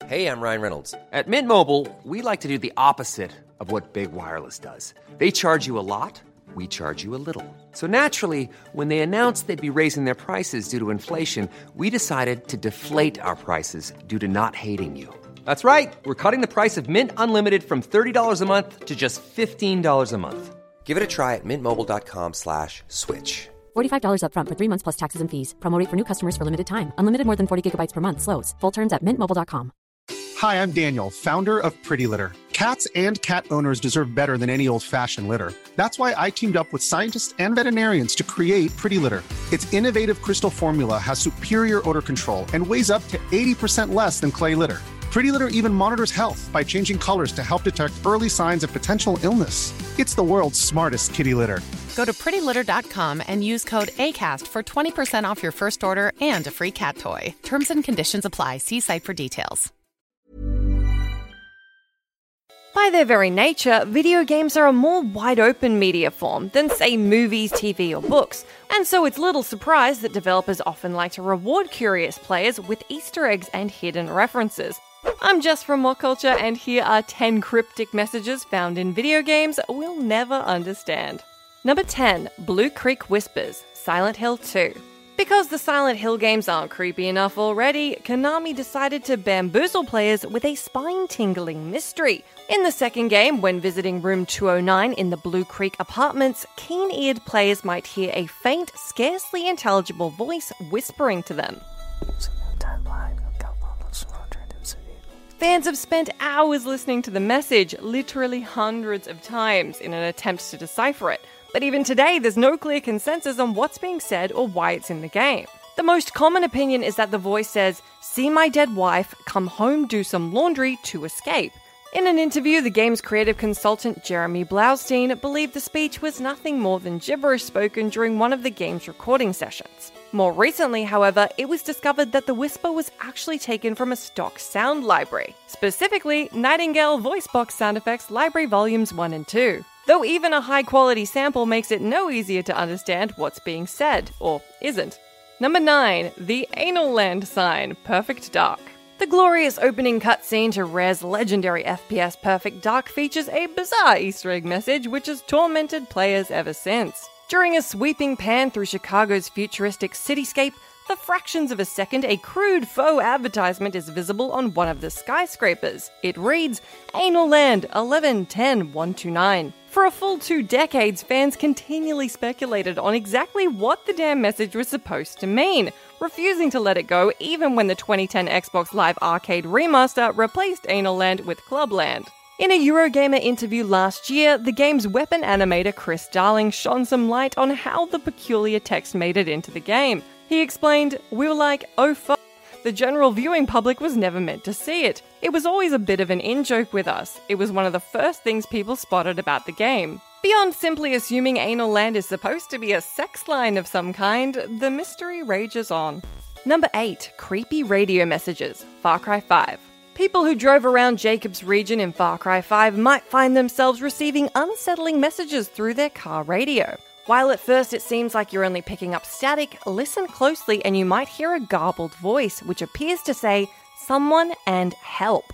Hey, I'm Ryan Reynolds. At Mint Mobile, we like to do the opposite of what Big Wireless does. They charge you a lot, we charge you a little. So naturally, when they announced they'd be raising their prices due to inflation, we decided to deflate our prices due to not hating you. That's right. We're cutting the price of Mint Unlimited from $30 a month to just $15 a month. Give it a try at mintmobile.com/switch. $45 up front for 3 months plus taxes and fees. Promo rate for new customers for limited time. Unlimited more than 40 gigabytes per month. Slows full terms at mintmobile.com. Hi, I'm Daniel, founder of Pretty Litter. Cats and cat owners deserve better than any old-fashioned litter. That's why I teamed up with scientists and veterinarians to create Pretty Litter. Its innovative crystal formula has superior odor control and weighs up to 80% less than clay litter. Pretty Litter even monitors health by changing colors to help detect early signs of potential illness. It's the world's smartest kitty litter. Go to prettylitter.com and use code ACAST for 20% off your first order and a free cat toy. Terms and conditions apply. See site for details. By their very nature, video games are a more wide-open media form than, say, movies, TV, or books, and so it's little surprise that developers often like to reward curious players with Easter eggs and hidden references. I'm Jess from What Culture, and here are 10 cryptic messages found in video games we'll never understand. Number 10. Blue Creek Whispers, Silent Hill 2. Because the Silent Hill games aren't creepy enough already, Konami decided to bamboozle players with a spine-tingling mystery. In the second game, when visiting room 209 in the Blue Creek apartments, keen-eared players might hear a faint, scarcely intelligible voice whispering to them. Fans have spent hours listening to the message, literally hundreds of times, in an attempt to decipher it. But even today, there's no clear consensus on what's being said or why it's in the game. The most common opinion is that the voice says, "See my dead wife, come home, do some laundry to escape." In an interview, the game's creative consultant Jeremy Blaustein believed the speech was nothing more than gibberish spoken during one of the game's recording sessions. More recently, however, it was discovered that the whisper was actually taken from a stock sound library, specifically Nightingale Voice Box Sound Effects Library Volumes 1 and 2. Though even a high-quality sample makes it no easier to understand what's being said, or isn't. Number 9. The Anal Land sign, Perfect Dark. The glorious opening cutscene to Rare's legendary FPS Perfect Dark features a bizarre Easter egg message which has tormented players ever since. During a sweeping pan through Chicago's futuristic cityscape, for fractions of a second, a crude faux advertisement is visible on one of the skyscrapers. It reads, Anal Land 11-10-129. For a full 2 decades, fans continually speculated on exactly what the damn message was supposed to mean, refusing to let it go even when the 2010 Xbox Live Arcade remaster replaced Anal Land with Clubland. In a Eurogamer interview last year, the game's weapon animator Chris Darling shone some light on how the peculiar text made it into the game. He explained, "We were like, oh fuck, the general viewing public was never meant to see it. It was always a bit of an in-joke with us. It was one of the first things people spotted about the game." Beyond simply assuming Anal Land is supposed to be a sex line of some kind, the mystery rages on. Number 8. Creepy radio messages, Far Cry 5. People who drove around Jacob's region in Far Cry 5 might find themselves receiving unsettling messages through their car radio. While at first it seems like you're only picking up static, listen closely and you might hear a garbled voice which appears to say, "Someone" and "help."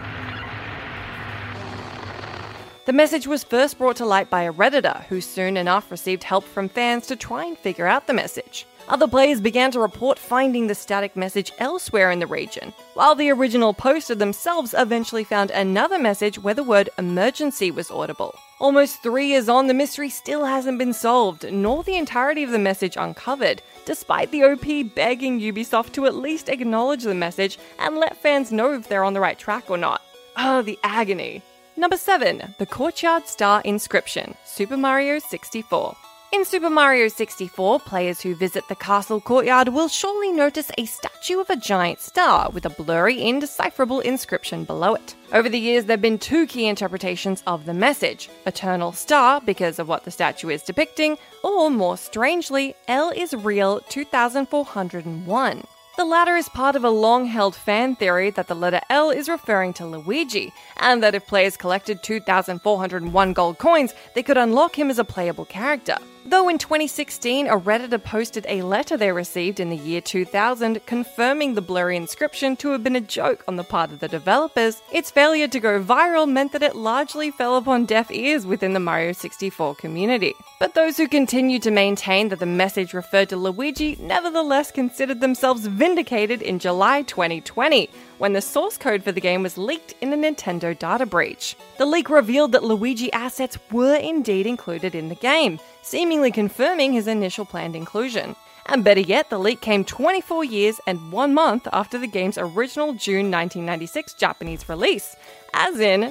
The message was first brought to light by a Redditor, who soon enough received help from fans to try and figure out the message. Other players began to report finding the static message elsewhere in the region, while the original poster themselves eventually found another message where the word "emergency" was audible. Almost 3 years on, the mystery still hasn't been solved, nor the entirety of the message uncovered, despite the OP begging Ubisoft to at least acknowledge the message and let fans know if they're on the right track or not. Oh, the agony. Number 7. The Courtyard Star Inscription, Super Mario 64. In Super Mario 64, players who visit the castle courtyard will surely notice a statue of a giant star with a blurry, indecipherable inscription below it. Over the years, there have been 2 key interpretations of the message: Eternal Star, because of what the statue is depicting, or more strangely, L is real 2401. The latter is part of a long-held fan theory that the letter L is referring to Luigi, and that if players collected 2,401 gold coins, they could unlock him as a playable character. Though in 2016, a Redditor posted a letter they received in the year 2000 confirming the blurry inscription to have been a joke on the part of the developers, its failure to go viral meant that it largely fell upon deaf ears within the Mario 64 community. But those who continued to maintain that the message referred to Luigi nevertheless considered themselves vindicated in July 2020, when the source code for the game was leaked in a Nintendo data breach. The leak revealed that Luigi assets were indeed included in the game, seemingly confirming his initial planned inclusion. And better yet, the leak came 24 years and 1 month after the game's original June 1996 Japanese release, as in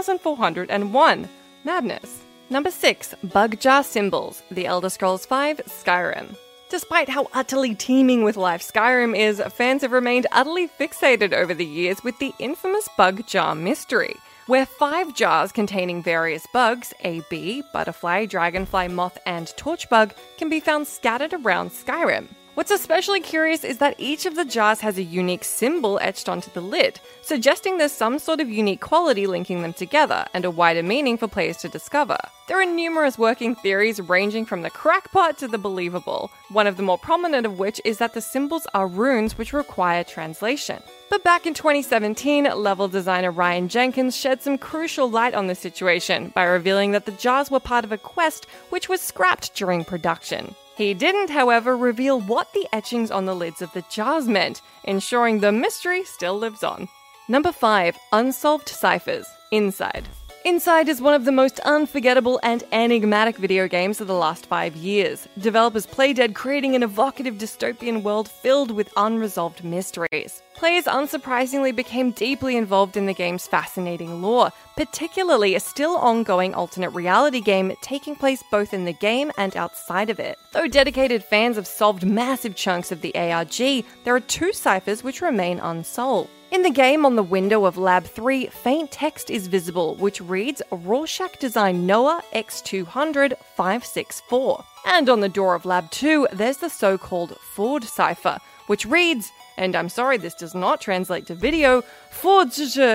2401. Madness. Number 6. Bug Jar Symbols, The Elder Scrolls V Skyrim. Despite how utterly teeming with life Skyrim is, fans have remained utterly fixated over the years with the infamous bug jar mystery, where 5 jars containing various bugs, a bee, butterfly, dragonfly, moth, and torchbug, can be found scattered around Skyrim. What's especially curious is that each of the jars has a unique symbol etched onto the lid, suggesting there's some sort of unique quality linking them together, and a wider meaning for players to discover. There are numerous working theories ranging from the crackpot to the believable, one of the more prominent of which is that the symbols are runes which require translation. But back in 2017, level designer Ryan Jenkins shed some crucial light on the situation by revealing that the jars were part of a quest which was scrapped during production. He didn't, however, reveal what the etchings on the lids of the jars meant, ensuring the mystery still lives on. Number 5. Unsolved Ciphers, Inside. Inside is one of the most unforgettable and enigmatic video games of the last 5 years. Developers Playdead creating an evocative dystopian world filled with unresolved mysteries. Players unsurprisingly became deeply involved in the game's fascinating lore, particularly a still ongoing alternate reality game taking place both in the game and outside of it. Though dedicated fans have solved massive chunks of the ARG, there are 2 ciphers which remain unsolved. In the game, on the window of Lab 3, faint text is visible, which reads Rorschach Design Noah X200 564. And on the door of Lab 2, there's the so-called Ford cipher, which reads, and I'm sorry this does not translate to video, Ford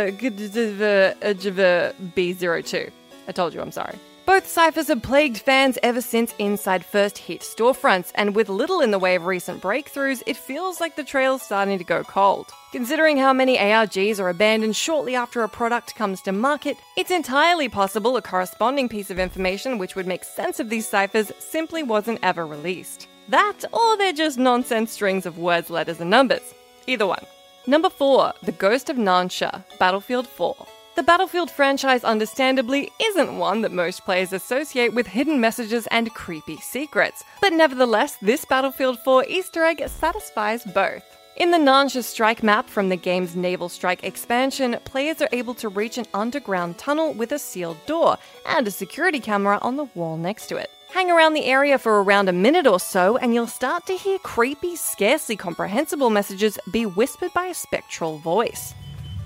B02. I told you I'm sorry. Both ciphers have plagued fans ever since Inside first hit storefronts, and with little in the way of recent breakthroughs, it feels like the trail's starting to go cold. Considering how many ARGs are abandoned shortly after a product comes to market, it's entirely possible a corresponding piece of information which would make sense of these ciphers simply wasn't ever released. That, or they're just nonsense strings of words, letters, and numbers. Either one. Number 4. The Ghost of Nansha, Battlefield 4. The Battlefield franchise understandably isn't one that most players associate with hidden messages and creepy secrets, but nevertheless, this Battlefield 4 Easter egg satisfies both. In the Nansha Strike map from the game's Naval Strike expansion, players are able to reach an underground tunnel with a sealed door and a security camera on the wall next to it. Hang around the area for around a minute or so and you'll start to hear creepy, scarcely comprehensible messages be whispered by a spectral voice.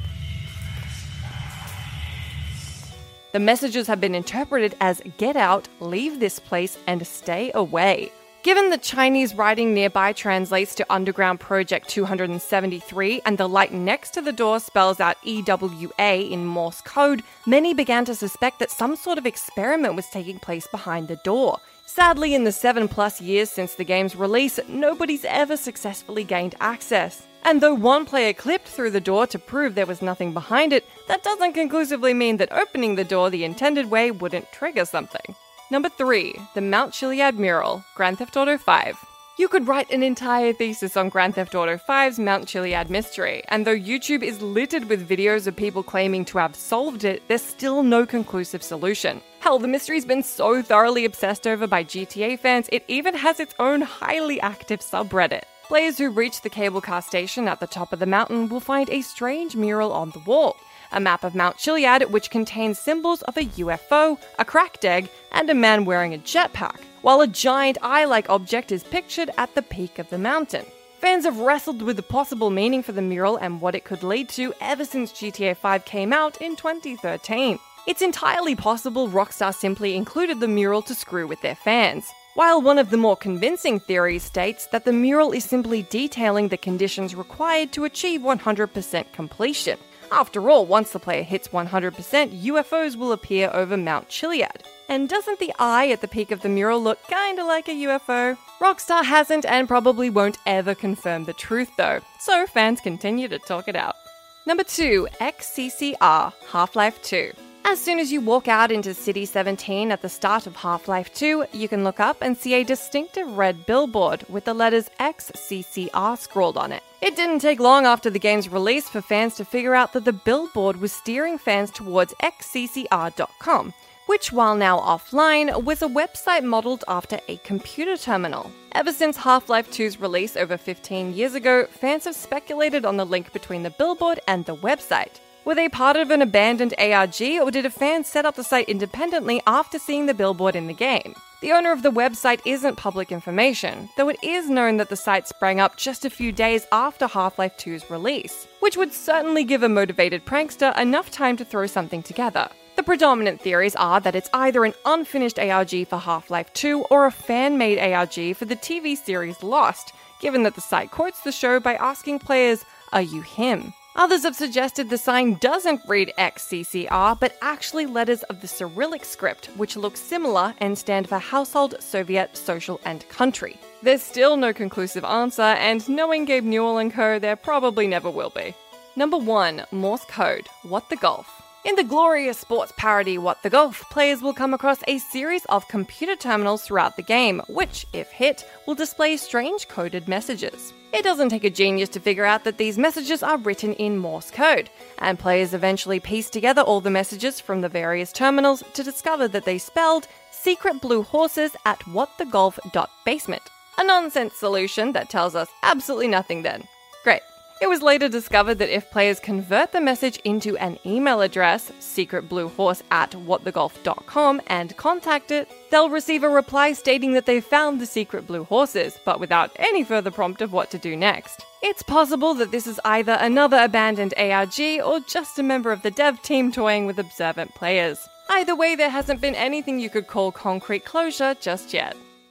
The messages have been interpreted as get out, leave this place, and stay away. Given that Chinese writing nearby translates to Underground Project 273 and the light next to the door spells out EWA in Morse code, many began to suspect that some sort of experiment was taking place behind the door. Sadly, in the 7+ years since the game's release, nobody's ever successfully gained access. And though one player clipped through the door to prove there was nothing behind it, that doesn't conclusively mean that opening the door the intended way wouldn't trigger something. Number 3. The Mount Chiliad Mural, Grand Theft Auto V. You could write an entire thesis on Grand Theft Auto V's Mount Chiliad mystery, and though YouTube is littered with videos of people claiming to have solved it, there's still no conclusive solution. Hell, the mystery's been so thoroughly obsessed over by GTA fans, it even has its own highly active subreddit. Players who reach the cable car station at the top of the mountain will find a strange mural on the wall. A map of Mount Chiliad which contains symbols of a UFO, a cracked egg, and a man wearing a jetpack, while a giant eye-like object is pictured at the peak of the mountain. Fans have wrestled with the possible meaning for the mural and what it could lead to ever since GTA 5 came out in 2013. It's entirely possible Rockstar simply included the mural to screw with their fans, while one of the more convincing theories states that the mural is simply detailing the conditions required to achieve 100% completion. After all, once the player hits 100%, UFOs will appear over Mount Chiliad. And doesn't the eye at the peak of the mural look kinda like a UFO? Rockstar hasn't and probably won't ever confirm the truth though, so fans continue to talk it out. Number 2, XCCR, Half-Life 2. As soon as you walk out into City 17 at the start of Half-Life 2, you can look up and see a distinctive red billboard with the letters XCCR scrawled on it. It didn't take long after the game's release for fans to figure out that the billboard was steering fans towards xccr.com, which, while now offline, was a website modeled after a computer terminal. Ever since Half-Life 2's release over 15 years ago, fans have speculated on the link between the billboard and the website. Were they part of an abandoned ARG, or did a fan set up the site independently after seeing the billboard in the game? The owner of the website isn't public information, though it is known that the site sprang up just a few days after Half-Life 2's release, which would certainly give a motivated prankster enough time to throw something together. The predominant theories are that it's either an unfinished ARG for Half-Life 2 or a fan-made ARG for the TV series Lost, given that the site quotes the show by asking players, "Are you him?" Others have suggested the sign doesn't read XCCR, but actually letters of the Cyrillic script, which look similar and stand for Household, Soviet, Social, and Country. There's still no conclusive answer, and knowing Gabe Newell and co, there probably never will be. Number 1, Morse Code, What the Golf. In the glorious sports parody What the Golf, players will come across a series of computer terminals throughout the game, which, if hit, will display strange coded messages. It doesn't take a genius to figure out that these messages are written in Morse code, and players eventually piece together all the messages from the various terminals to discover that they spelled secret blue horses at whatthegolf.basement. A nonsense solution that tells us absolutely nothing then. Great. It was later discovered that if players convert the message into an email address, secretbluehorse@whatthegolf.com, and contact it, they'll receive a reply stating that they've found the secret blue horses, but without any further prompt of what to do next. It's possible that this is either another abandoned ARG or just a member of the dev team toying with observant players. Either way, there hasn't been anything you could call concrete closure just yet.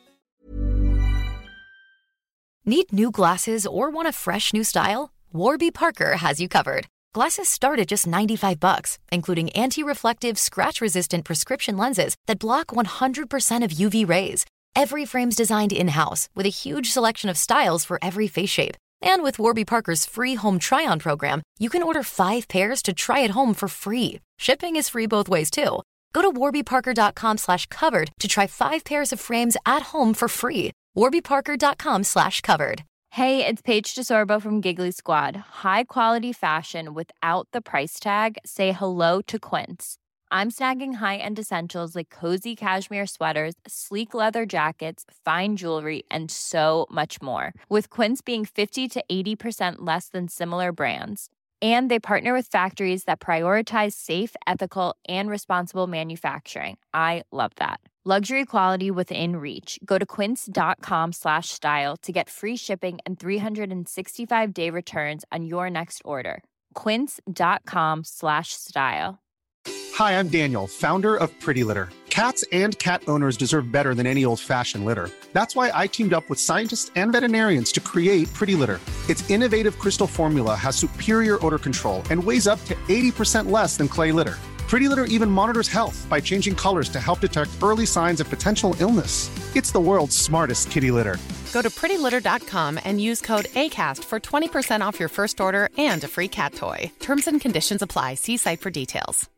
Need new glasses or want a fresh new style? Warby Parker has you covered. Glasses start at just $95, including anti-reflective, scratch-resistant prescription lenses that block 100% of UV rays. Every frame's designed in-house with a huge selection of styles for every face shape. And with Warby Parker's free home try-on program, you can order 5 pairs to try at home for free. Shipping is free both ways, too. Go to warbyparker.com/covered to try 5 pairs of frames at home for free. warbyparker.com/covered. Hey, it's Paige DeSorbo from Giggly Squad. High quality fashion without the price tag. Say hello to Quince. I'm snagging high-end essentials like cozy cashmere sweaters, sleek leather jackets, fine jewelry, and so much more. With Quince being 50 to 80% less than similar brands. And they partner with factories that prioritize safe, ethical, and responsible manufacturing. I love that. Luxury quality within reach. Go to quince.com/style to get free shipping and 365-day returns on your next order. Quince.com/style. Hi, I'm Daniel, founder of Pretty Litter. Cats and cat owners deserve better than any old-fashioned litter. That's why I teamed up with scientists and veterinarians to create Pretty Litter. Its innovative crystal formula has superior odor control and weighs up to 80% less than clay litter. Pretty Litter even monitors health by changing colors to help detect early signs of potential illness. It's the world's smartest kitty litter. Go to prettylitter.com and use code ACAST for 20% off your first order and a free cat toy. Terms and conditions apply. See site for details.